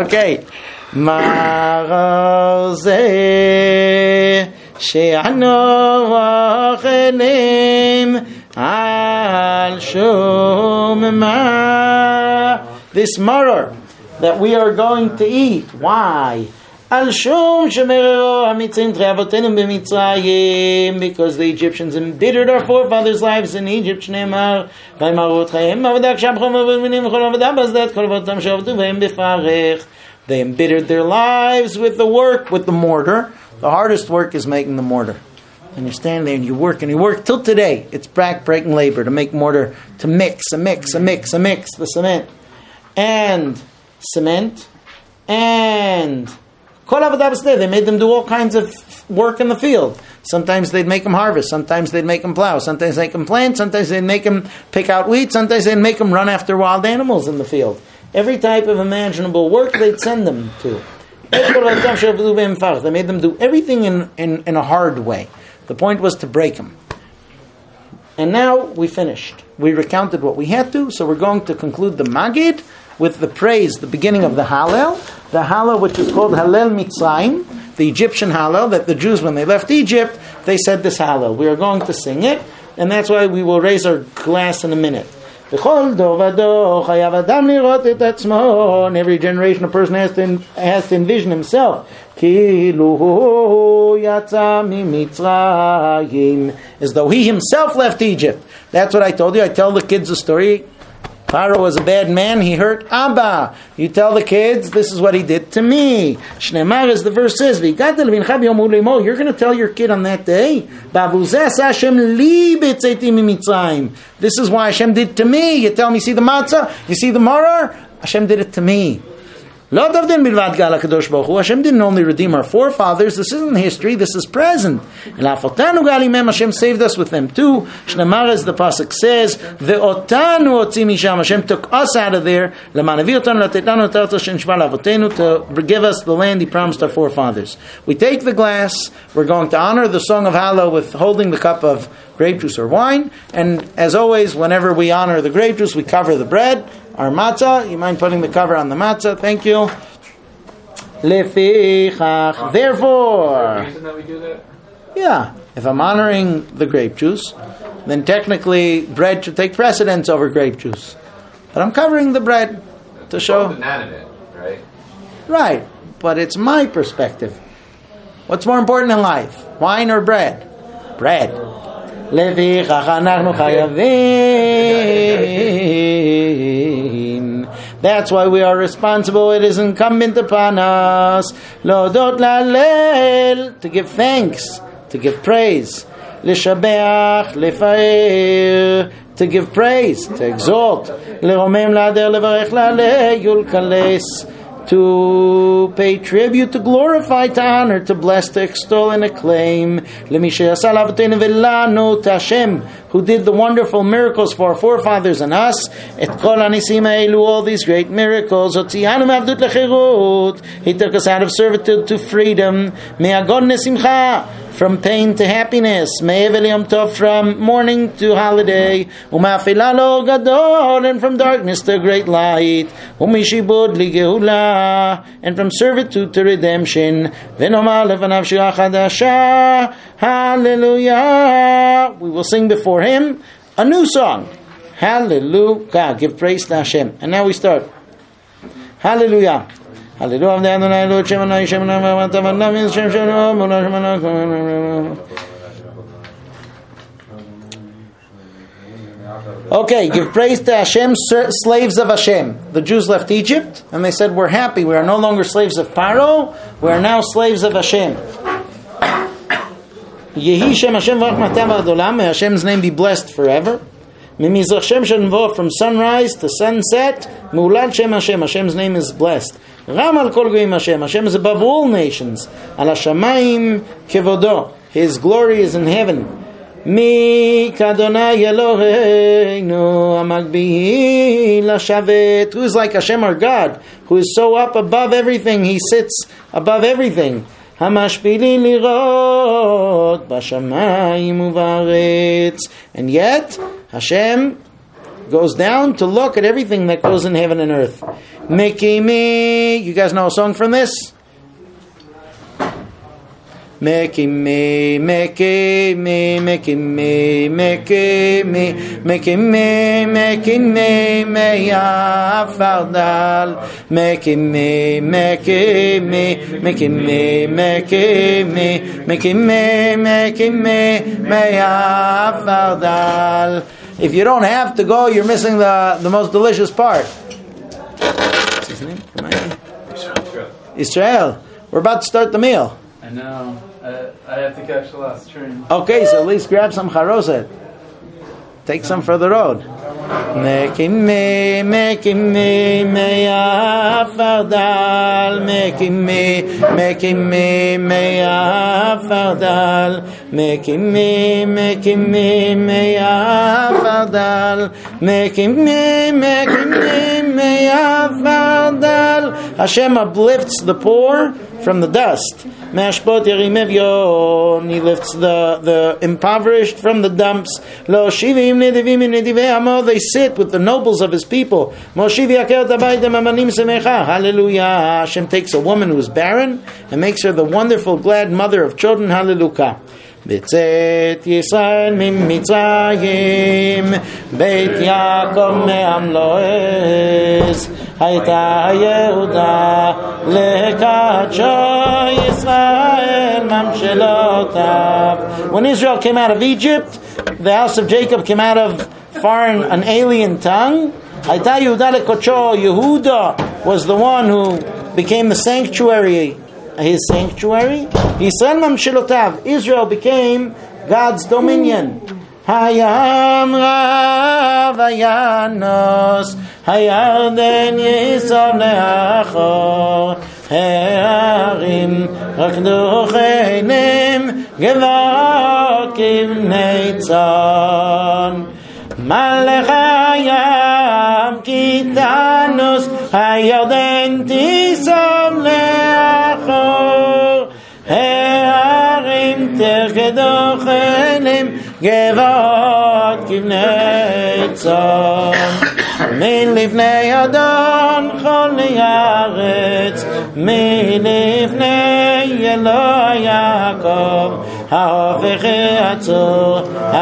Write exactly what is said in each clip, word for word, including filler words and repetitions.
Okay. Marozeh she'ano achelim al shum ma. This maror that we are going to eat. Why? Al shum shemerero hamitzim tre'avotenu b'mitzrayim, because the Egyptians embittered our forefathers' lives in Egypt. Shneimar v'marot chayim avodah kshamchom v'minim v'chol avodah bazdat kol avotam shavtu v'hem b'farech. They embittered their lives with the work, with the mortar. The hardest work is making the mortar. And you stand there and you work and you work till today. It's back-breaking labor to make mortar, to mix, a mix, a mix, a mix, the cement. And cement. And kol avodah basdeh. They made them do all kinds of work in the field. Sometimes they'd make them harvest. Sometimes they'd make them plow. Sometimes they'd make them plant. Sometimes they'd make them pick out wheat. Sometimes they'd make them run after wild animals in the field. Every type of imaginable work they'd send them to. They made them do everything in, in, in a hard way. The point was to break them. And now we finished. We recounted what we had to, so we're going to conclude the Magid with the praise, the beginning of the Hallel. The Hallel, which is called Hallel Mitzrayim, the Egyptian Hallel, that the Jews, when they left Egypt, they said this Hallel. We are going to sing it, and that's why we will raise our glass in a minute. In every generation, a person has to, has to envision himself as though he himself left Egypt. That's what I told you. I tell the kids a story. Pharaoh was a bad man. He hurt Abba. You tell the kids, this is what he did to me. Shneimar, as the verse says, you're going to tell your kid on that day, this is why Hashem did to me. You tell me, see the matzah? You see the maror? Hashem did it to me. Hashem didn't only redeem our forefathers. This isn't history, this is present. Hashem saved us with them too. Shneimar, as the pasuk says, Hashem took us out of there to give us the land He promised our forefathers. We take the glass. We're going to honor the song of Hallel with holding the cup of grape juice or wine. And as always, whenever we honor the grape juice, we cover the bread. Our matzah, you mind putting the cover on the matzah? Thank you. Lefichach. Therefore, yeah, if I'm honoring the grape juice, then technically bread should take precedence over grape juice. But I'm covering the bread to show. Inanimate, right? Right, but it's my perspective. What's more important in life, wine or bread? Bread. Lefichach anachnu chayavim. That's why we are responsible. It is incumbent upon us lodot lalel, to give thanks, to give praise, lishabeach, lefaer, to give praise, to exalt, leromem lader, levarech laleh, yulkales, to pay tribute, to glorify, to honor, to bless, to extol and acclaim, to Hashem, who did the wonderful miracles for our forefathers and us, all these great miracles. He took us out of servitude to freedom, from pain to happiness, from mourning to holiday, and from darkness to great light, and from servitude to redemption. Hallelujah! We will sing before Him a new song. Hallelujah! Give praise to Hashem. And now we start. Hallelujah! Hallelujah! Okay, give praise to Hashem, slaves of Hashem. The Jews left Egypt, and they said, we're happy. We are no longer slaves of Pharaoh. We are now slaves of Hashem. Yehi Shem Hashem v'rachmatav adolam. May Hashem's name be blessed forever. Mimizrach Shem shenvo, from sunrise to sunset. Meulad Shem Hashem. Hashem's name is blessed. Ram al kol goyim Hashem. Hashem is above all nations. Al hashamayim kevodo. His glory is in heaven. Mi kadonai Eloheinu amagbihi lashavet. Who is like Hashem our God, who is so up above everything, He sits above everything. Hamashpili lirot bashamayim uvaretz. And yet Hashem goes down to look at everything that goes in heaven and earth. Mekimi. You guys know a song from this? Mekimi, Mekimi, Mekimi, Mekimi, Mekimi, Mekimi, Meya Fardal. Mekimi, Mekimi, Mekimi, Mekimi, Mekimi, Mekimi, Meya Fardal. If you don't have to go, you're missing the, the most delicious part. What's his name? Israel. Israel. We're about to start the meal. I know. I, I have to catch the last train. Okay, so at least grab some charoset. Take some for the road. Mekimi, Mekimi, Meya Fardal. Mekimi, Mekimi, Meya Fardal. Mekimi, Mekimi, Meya Fardal. Mekimi, Mekimi, Meya Fardal. Hashem uplifts the poor from the dust. Mashpot Yerimevyon. He lifts the, the impoverished from the dumps. Lo Shivim Nedivim Nedivei Amo. They sit with the nobles of his people. Moshiv Yakel Tabaytem Amanim Semecha. Hallelujah. Hashem takes a woman who is barren and makes her the wonderful, glad mother of children. Hallelujah. בצאת ישראל ממצרים בית יעקב מעמלואס הייתה יהודה לקדשו ישראל ממשלותיו. When Israel came out of Egypt, the house of Jacob came out of foreign, an alien tongue. הייתה יהודה לקדשו. Yehuda was the one who became the sanctuary, his sanctuary. Yisrael mamshilotav. Israel became God's dominion. Hayam rav hayanos hayarden yisav leachor ha'arim rakdu chenim gevot kivnei tzon malech hayam kitanos hayarden tisav leachor הערים תרקדו חנים גבעות כבני צאן מלפני אדון כל הארץ מלפני אלוהי יעקב ההופך עצור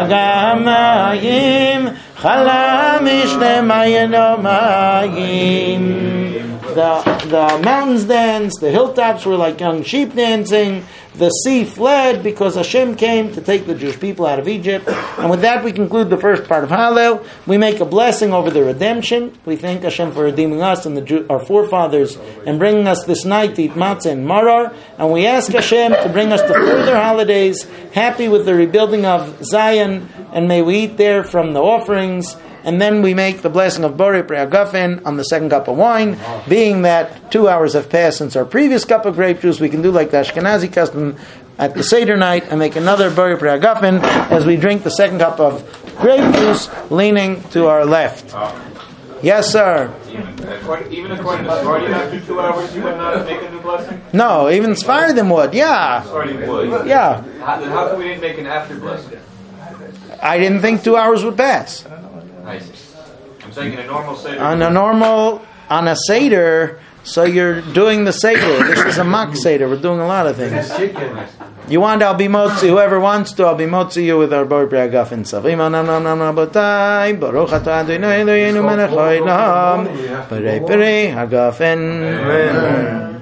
הגמיים חלה משנה מים ומים. The, the mountains danced, the hilltops were like young sheep dancing, the sea fled because Hashem came to take the Jewish people out of Egypt. And with that we conclude the first part of Hallel. We make a blessing over the redemption. We thank Hashem for redeeming us and the Jew, our forefathers and bringing us this night to eat matzah and marar. And we ask Hashem to bring us to further holidays, happy with the rebuilding of Zion, and may we eat there from the offerings. And then we make the blessing of Borei Pri Hagafen on the second cup of wine. Being that two hours have passed since our previous cup of grape juice, we can do like the Ashkenazi custom at the Seder night and make another Borei Pri Hagafen as we drink the second cup of grape juice, leaning to our left. Yes, sir. Even according, even according to Sfardim, after two hours you would not make a new blessing? No, even Sfardim would, yeah. Sfardim would? Yeah. How, then how come we didn't make an after blessing? I didn't think two hours would pass. I see. I'm saying in a normal Seder. On a normal, on a Seder, so you're doing the Seder. This is a mock Seder. We're doing a lot of things. You want, I'll be motzi. Whoever wants to, I'll be motzi you with our Borei Pri Hagafen. Savim anam nam nam rabotai. Baruch atah Adonai Eloheinu melech haolam. Borei Pri Hagafen. Amen.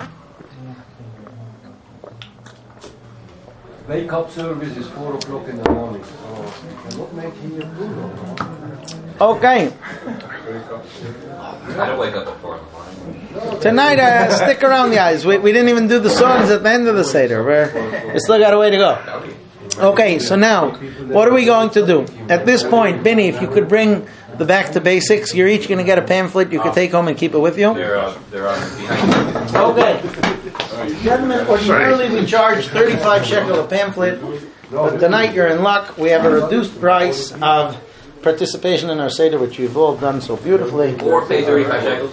Wake up service is four o'clock in the morning. So not making you food. Okay. I don't wake up at four in the morning. Tonight, uh, stick around, guys. We, we didn't even do the songs at the end of the Seder. We're, we still got a way to go. Okay, so now, what are we going to do? At this point, Benny, if you could bring the Back to Basics, you're each going to get a pamphlet you can take home and keep it with you. They're, uh, they're on behind. Okay. Gentlemen, ordinarily we charge thirty-five shekel a pamphlet, but tonight you're in luck. We have a reduced price of participation in our Seder, which you've all done so beautifully. Or pay thirty-five shekels.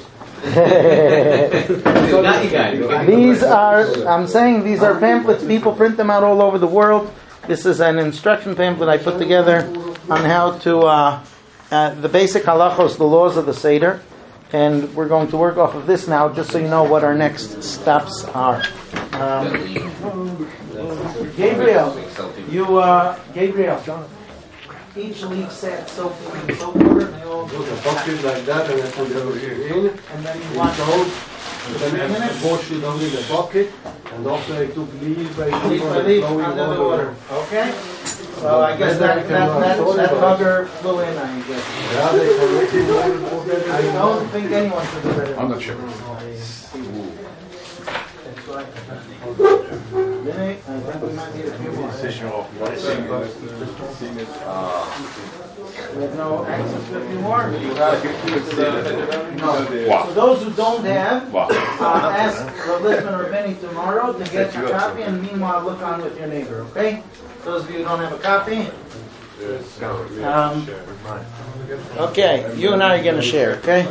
Not you guys. These are, I'm saying these are pamphlets. People print them out all over the world. This is an instruction pamphlet I put together on how to, uh, uh, the basic halachos, the laws of the Seder. and we're going to work off of this now, just so you know what our next steps are. Um, Gabriel, you, uh, Gabriel, each leaf set soap in soap water, and they all Put a bucket like that and I put it over here in. and then you want Soap. Then I wash it only the bucket. And also I took leaf by leaf leaf by and leaf flowing under the water. water. Okay? So I guess that, that, that, that bugger flew in, I guess. Yeah, they corrected water. I don't think anyone should do that. I'm not sure. Vinny, I think we might need a few more. We have no access to a few more? No. So those who don't have, uh, ask Rav Litzman or Benny tomorrow to get a copy, and meanwhile look on with your neighbor, okay? Those of you who don't have a copy. Um, okay, you and I are going to share, okay?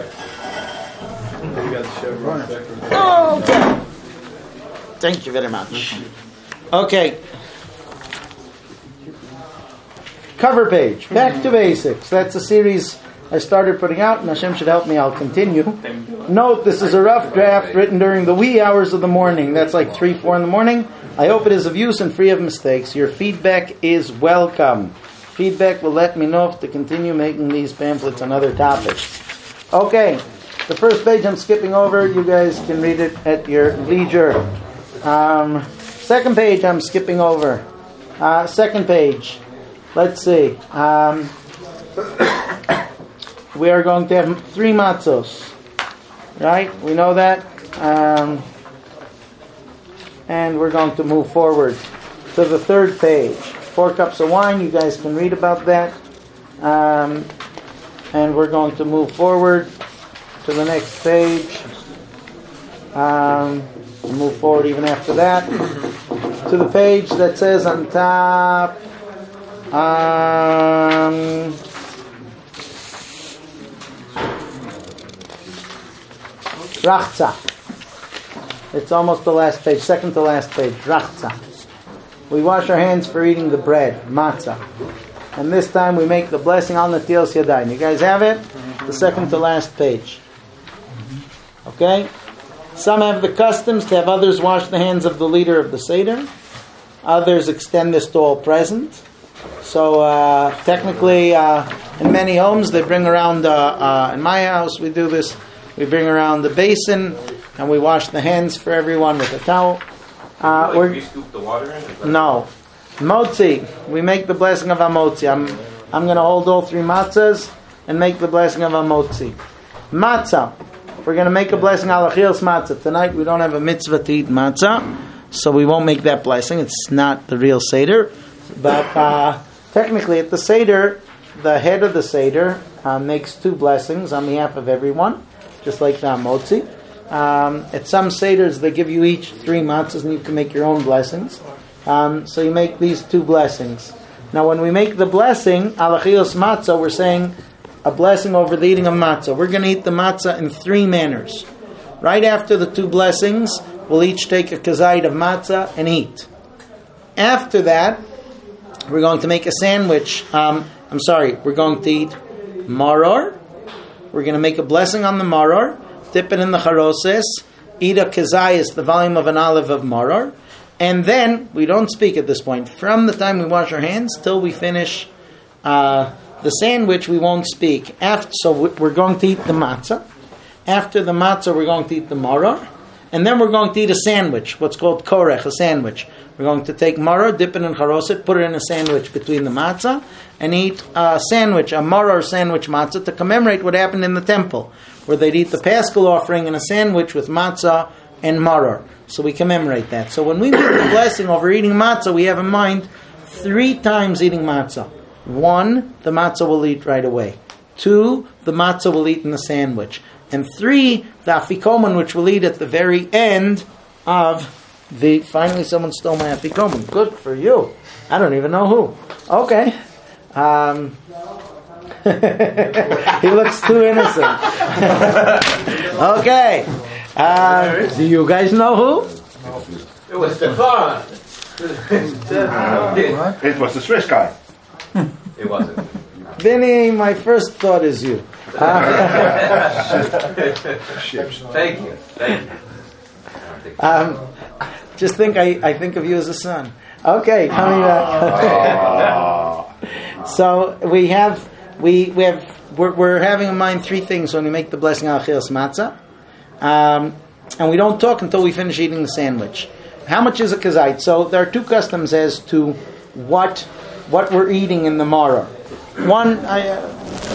Okay. Thank you very much. Okay. Cover page. Back to basics. That's a series I started putting out, and Hashem should help me. I'll continue. Note, this is a rough draft written during the wee hours of the morning. That's like three, four in the morning. I hope it is of use and free of mistakes. Your feedback is welcome. Feedback will let me know if to continue making these pamphlets on other topics. Okay. The first page I'm skipping over. You guys can read it at your leisure. Um, second page I'm skipping over. Uh, second page. Let's see. Um, we are going to have three matzos. Right? We know that. Um, and we're going to move forward to the third page. Four cups of wine. You guys can read about that. Um, and we're going to move forward to the next page. Um, we'll move forward even after that to the page that says on top um, Rachza. It's almost the last page, second to last page. Rachza. We wash our hands for eating the bread, matzah. And this time we make the blessing al netilas yadayim. You guys have it? The second to last page. Okay? Some have the customs to have others wash the hands of the leader of the Seder. Others extend this to all present. So uh, technically, uh, in many homes, they bring around, uh, uh, in my house we do this, we bring around the basin and we wash the hands for everyone with a towel. Uh, like we scoop the water in? Is that no. Motzi. We make the blessing of Amotzi. I'm, I'm going to hold all three matzahs and make the blessing of Amotzi. Matzah. We're going to make a blessing al achilas matzah. Tonight we don't have a mitzvah to eat matzah, so we won't make that blessing. It's not the real Seder. But uh, technically at the Seder, the head of the Seder uh, makes two blessings on behalf of everyone, just like the Amotzi. Um, at some Seders, they give you each three matzahs and you can make your own blessings. Um, so you make these two blessings. Now when we make the blessing, al achilas matzah, we're saying a blessing over the eating of matzah. We're going to eat the matzah in three manners. Right after the two blessings, we'll each take a kazayit of matzah and eat. After that, we're going to make a sandwich. Um, I'm sorry, we're going to eat maror. We're going to make a blessing on the maror, dip it in the charoses, eat a kazayis, the volume of an olive of maror, and then, we don't speak at this point. From the time we wash our hands till we finish uh, the sandwich, we won't speak. After, so we're going to eat the matzah. After the matzah, we're going to eat the maror. And then we're going to eat a sandwich, what's called korech, a sandwich. We're going to take maror, dip it in charoset, put it in a sandwich between the matzah, and eat a sandwich, a maror sandwich matzah, to commemorate what happened in the temple, where they'd eat the paschal offering in a sandwich with matzah and maror. So we commemorate that. So when we make the blessing over eating matzah, we have in mind three times eating matzah. One, the matzah will eat right away. Two, the matzah will eat in the sandwich. And three, the afikoman, which we'll eat at the very end of the... Finally, someone stole my afikoman. Good for you. I don't even know who. Okay. Um, he looks too innocent. Okay. Uh, do you guys know who? It was Stefan. It was the Swiss guy. It wasn't. Vinny, my first thought is you. Thank you. Thank you. Um, just think I, I think of you as a son. Okay, coming back. So we have we we have we're, we're having in mind three things when we make the blessing al achilas matzah, um, and we don't talk until we finish eating the sandwich. How much is a kazait? So there are two customs as to what what we're eating in the maror. One, I, uh,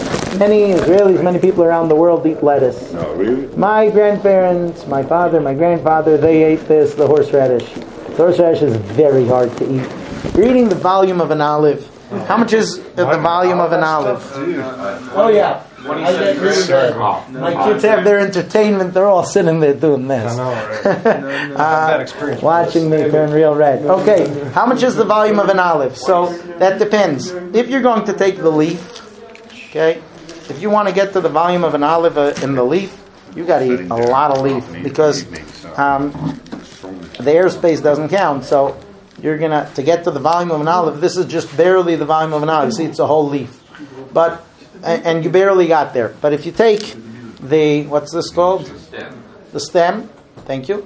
many Israelis, many people around the world eat lettuce. Oh, really? My grandparents, my father, my grandfather, they ate this, the horseradish. The horseradish is very hard to eat. You're eating the volume of an olive. How much is the volume of an olive? Oh yeah. I get really bad. My kids have their entertainment. They're all sitting there doing this. I know, right? uh, Bad experience. watching me turn real red. Okay, how much is the volume of an olive? So that depends. If you're going to take the leaf, okay, if you want to get to the volume of an olive uh, in the leaf, you got to eat a lot of leaf because um, the airspace doesn't count. So you're gonna to get to the volume of an olive. This is just barely the volume of an olive. See, it's a whole leaf, but and you barely got there. But if you take the what's this called? Stem. The stem. Thank you.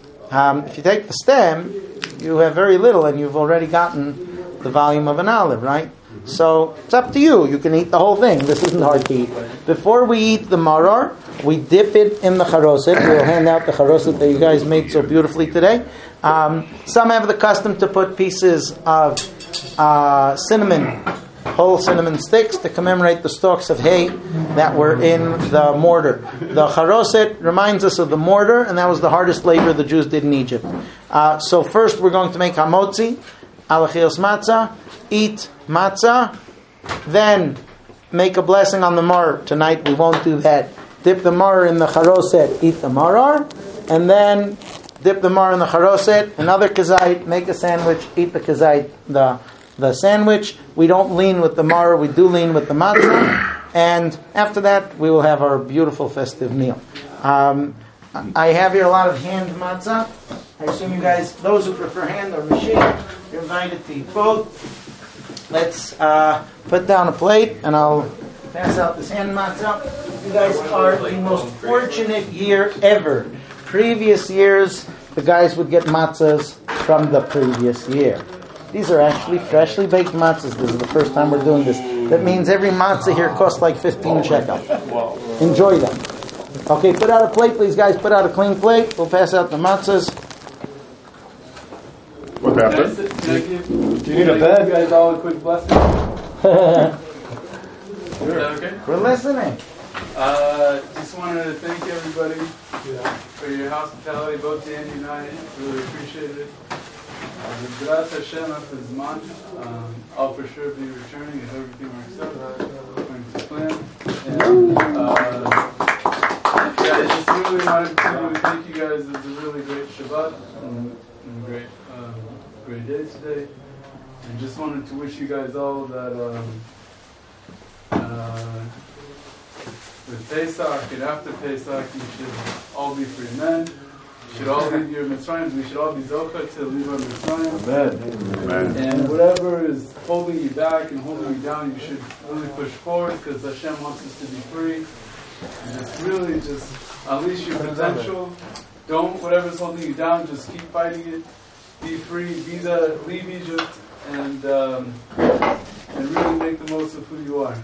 Um, if you take the stem, you have very little, and you've already gotten the volume of an olive, right? So it's up to you. You can eat the whole thing. This isn't hard to eat. Before we eat the maror, we dip it in the charoset. We'll hand out the charoset that you guys made so beautifully today. Um, some have the custom to put pieces of uh, cinnamon, whole cinnamon sticks to commemorate the stalks of hay that were in the mortar. The charoset reminds us of the mortar, and that was the hardest labor the Jews did in Egypt. Uh, so first we're going to make hamotzi, al achilas matzah, eat matzah, then make a blessing on the maror. Tonight we won't do that. Dip the maror in the charoset, eat the maror, and then dip the maror in the charoset, another kazait, make a sandwich, eat the kazait, the the sandwich. We don't lean with the maror, we do lean with the matzah, and after that we will have our beautiful festive meal. Um, I have here a lot of hand matzah. I assume you guys, those who prefer hand or machine, you're invited to eat both. Let's uh, put down a plate and I'll pass out this hand matzah. You guys are the most fortunate year ever. Previous years, the guys would get matzahs from the previous year. These are actually freshly baked matzahs. This is the first time we're doing this. That means every matzah here costs like fifteen shekel. Enjoy them. Okay, put out a plate, please, guys. Put out a clean plate. We'll pass out the matzahs. What happened? Can I give, Do you need a bed? you guys all a quick blessing? Is that okay? We're listening. Uh, just wanted to thank everybody for your hospitality, both Danny and I. Really appreciate it. B'ezras Hashem after this month, um, I'll for sure be returning if everything works out according to plan. And uh, yeah, I just really wanted to thank you guys. It was a really great Shabbat and, and a great, um, great day today. And just wanted to wish you guys all that. Um, uh, With Pesach and after Pesach, you should all be free men. You should all leave your Mitzrayim. We should all be Zocha to leave our Mitzrayim. Amen. And whatever is holding you back and holding you down, you should really push forward because Hashem wants us to be free. And it's really just unleash your potential. Don't, whatever's holding you down, just keep fighting it. Be free. Be the, leave Egypt and, um, and really make the most of who you are.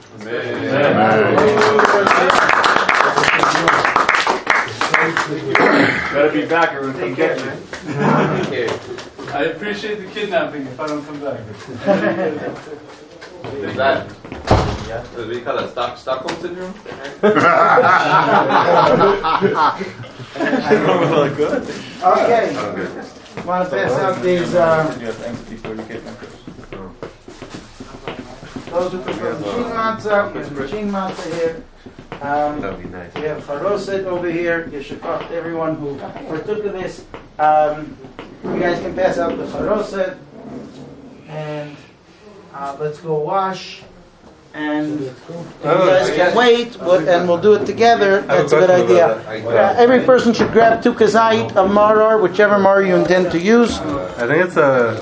Better be back or we'll come get you. I appreciate the kidnapping if I don't come back. Is that, what do we call that, Stock, Stockholm Syndrome? Okay. Want to pass out these, uh, those who prefer machine matzah, there's machine matzah here. Um, That would be nice. we have charoset over here. Yeshakach to everyone who partook of this. Um, you guys can pass out the charoset. And uh, let's go wash. And if you guys can wait, but, and we'll do it together. That's a good idea. Uh, every person should grab two kazait of maror, whichever maror you intend to use. I think it's a